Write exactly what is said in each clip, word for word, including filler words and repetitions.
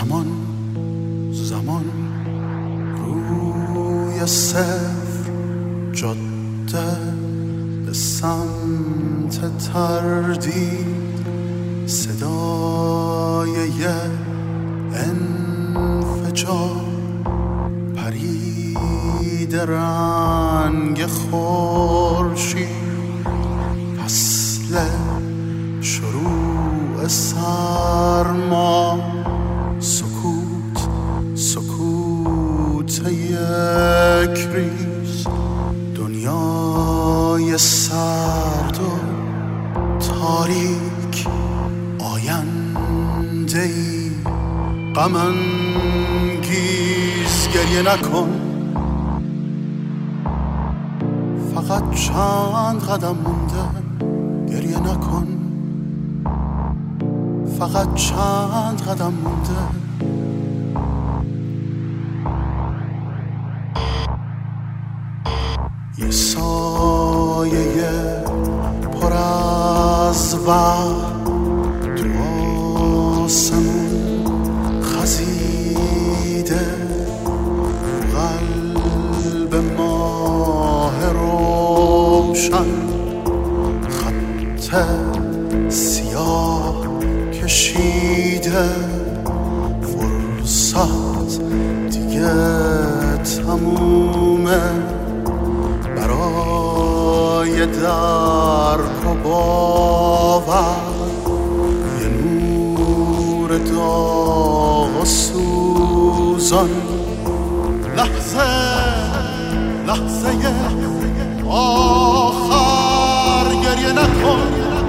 زمان زمان روی صفر جاده به سمت تردید صدای انفجار پرید رنگ خورشید فصل شروع سرما سکوت سکوت یک ریز دنیای سرد و تاریک آینده ای غم انگیز گریه نکن فقط چند قدم مونده گریه نکن فقط چند قدم مونده یه سایه پر از وقت تو آسمون خزیده قلب ماه روشن خط سیاه کشیده فرصت دیگه تمومه برای درک و باور یه نور داغ و سوزان لحظه لحظه آخر گریه نکن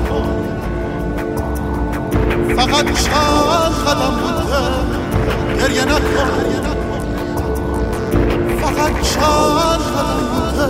فقط چند قدم مونده گریه نکن فقط چند قدم مونده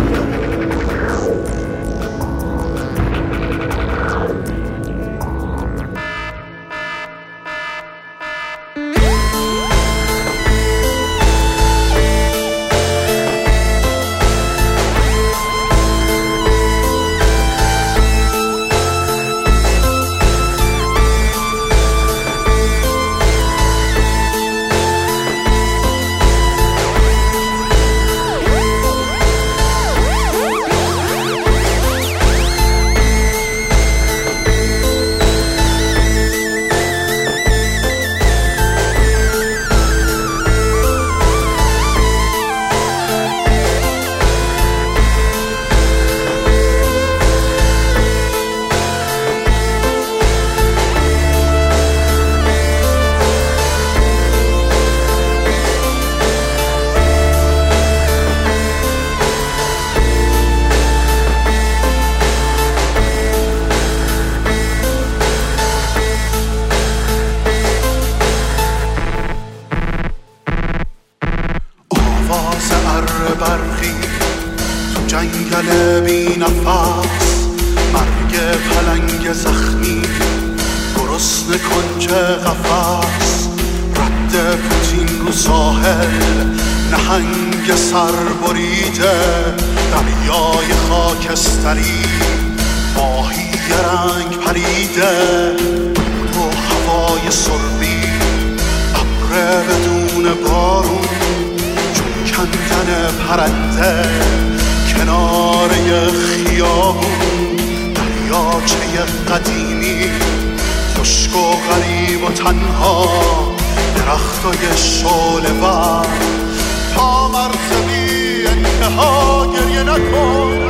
برخی تو جنگل بی نفس مرگ پلنگ زخمی گرسنه کنج قفس رد پوتین رو ساحل نهنگ سر بریده دریای خاکستری ماهی رنگ پریده تو هوای سربی ابر بدون بارون کندن پرنده کنار خیابون دریاچه قدیمی خشک و غریب و تنها درختای شعله ور تا مرز بی انتها گریه نکن